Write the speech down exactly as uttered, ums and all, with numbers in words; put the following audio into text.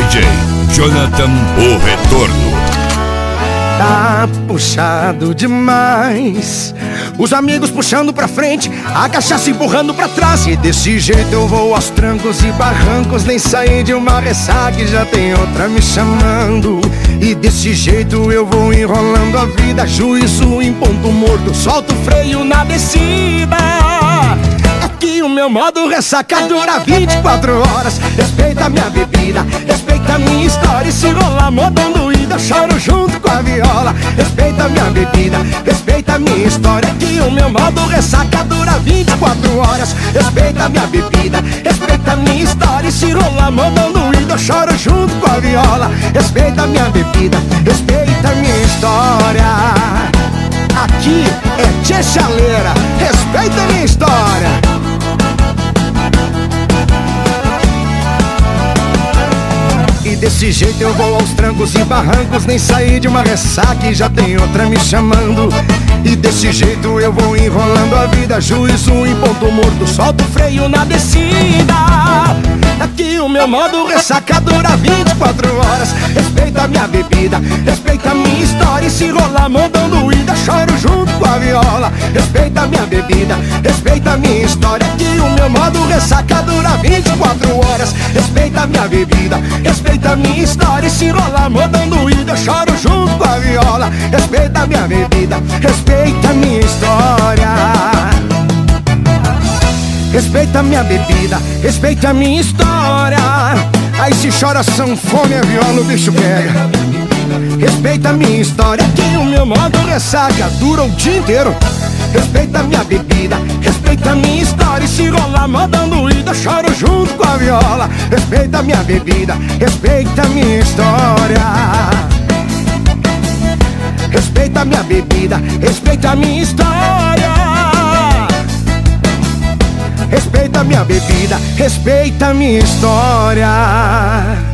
J Jonathan, o retorno. Tá puxado demais, os amigos puxando pra frente, a cachaça empurrando pra trás. E desse jeito eu vou aos trancos e barrancos, nem saí de uma ressaca e já tem outra me chamando. E desse jeito eu vou enrolando a vida, juízo em ponto morto, solto o freio na descida. Aqui o meu modo ressaca dura vinte e quatro horas. Respeita minha bebida, respeita minha história, e se rolar modando ida, choro junto com a viola. Respeita minha bebida, respeita minha história, aqui o meu modo ressaca dura vinte e quatro horas. Respeita minha bebida, respeita minha história, e se rolar modando ida, choro junto com a viola. Respeita minha bebida, respeita minha história, aqui é Tchê Chaleira, respeita minha história. E desse jeito eu vou aos trancos e barrancos, nem saí de uma ressaca e já tem outra me chamando. E desse jeito eu vou enrolando a vida, juízo em ponto morto, solto o freio na descida. Aqui o meu modo ressaca dura vinte e quatro horas. Respeita minha bebida, respeita minha história, e se rolar mandando ida, choro junto com a viola. Respeita minha bebida, respeita minha história, aqui o meu modo ressaca dura vinte e quatro horas. Respeita minha bebida, respeita minha história, e se rolar mandando ida, choro junto com a viola. Respeita minha bebida, respeita minha história. Respeita minha bebida, respeita minha história. Aí se chora sanfona e a viola o bicho pega. Respeita minha história, que o meu modo ressaca dura o dia inteiro. Respeita minha bebida, respeita minha história, e se rolar mandando ida, choro junto com a viola. Respeita minha bebida, respeita minha história. Respeita minha bebida, respeita minha história. Respeita minha bebida, respeita minha história.